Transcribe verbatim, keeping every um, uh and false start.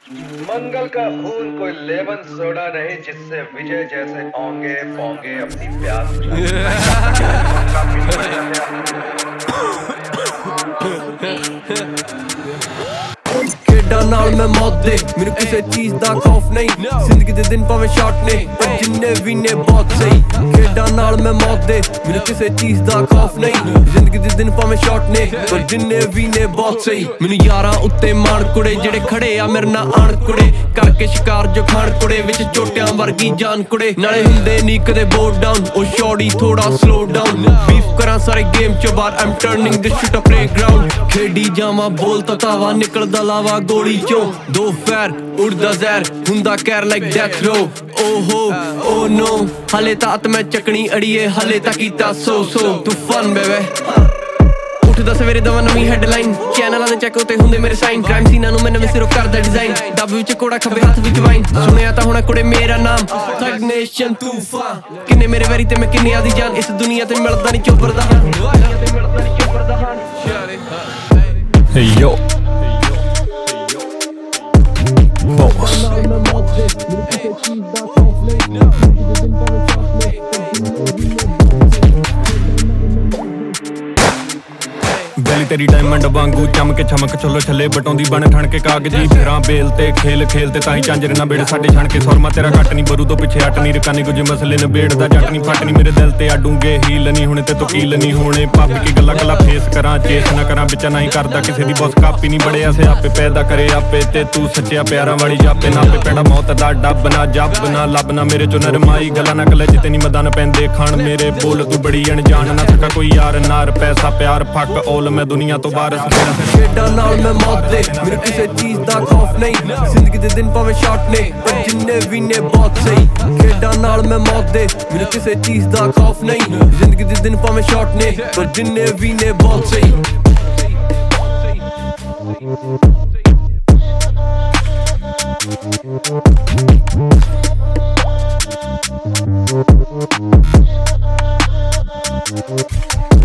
मंगल का खून कोई लेमन सोडा नहीं जिससे विजय जैसे ओंगे पोंगे अपनी प्यास खेडां नाल मैं मौत दे मैनू किसे चीज दा खौफ नहीं जिंदगी दे दिन भावें शॉर्ट ने पर जिन्ने भी ने बहुत सही खेडां नाल मैं मौत दे मैनू किसे चीज दा खौफ नहीं जिंदगी दे दिन भावें शॉर्ट ने पर जिन्ने भी ने बहुत सही मैनू यारां उत्ते माण कुड़े जेड़े खड़े आ मेरे नाल आण कुड़े करके शिकार जो खाण कुड़े विच चोटियां वर्गी जान कुड़े नाले हुंदे नी कदे बोर्ड डाउन ओ शॉर्टी थोड़ा स्लो डाउन बीफ करां सारे गेम चो बाहर I am turning this shit a playground खेडी जावां बोल ततावा निकलदा लावा गोली चो दो फैर उड़दा जहर हुंदा कैर लाइक डेथ रो ओहो ओ नो हले तात मैं चकनी अड़िए हले ता कीता सो सो तू फन बेबे उठदा सवेरे दवा नवीं हेडलाइन चैनलां दे चैक उते हुंदे मेरे साइन क्राइम सीनां नूं मैं नवें सिरों करदा डिजाइन डब विच कोड़ा खब्बे हत्थ विच वाइन सुनिया तां हुण कुड़े मेरा नाम थग नेशन तूफान किन्ने मेरे वैरी ते मैं किन्ने आदी जान इस दुनिया ते मिलदा नहीं चोबर दा हान दुनिया ते मिलदा नहीं चोबर दा हान Hey yo Boss बैली तेरी डायमंड वांगू चम के छमक चलो छले बटौंदी बन ठण के कागजी फिरां बेल ते खेल खेल ते ताई झांजर ना बेड़ साडे छण के सुरमा तेरा घट नहीं बरू तो पिछे हट नहीं रकानी कुछ मसले नबेड़दा जट नहीं फट नहीं मेरे दिल ते आडूंगे हील नहीं हुणे ते तकील नहीं होने पापी की गल्ला गल्ला फेस करां चेस ना करां बिच नहीं करदा किसे दी बस कापी नहीं बड़े ऐसे आपे पैदा करे आपे ते तू सच्चिया प्यारा वाली जापे ना पे पेड़ा मौत दा डब ना जब ना लब ना मेरे चो नरमाई गल्ला ना कले जिते नहीं मदान पैंदे खान मेरे बोल तू बड़ी अनजान ना सका कोई यार नार पैसा प्यार फक ओल मैं दुनिया तो बाहर खेडां नाल मैं मौत दे मैनू किसे चीज दा खौफ नहीं जिंदगी दे दिन भावें शॉर्ट ने पर जिन्ने भी ने बहुत सही खेडां नाल मैं मौत दे मैनू किसे चीज दा खौफ नहीं जिंदगी दे दिन भावें शॉर्ट ने पर जिन्ने भी ने बहुत सही We'll be right back.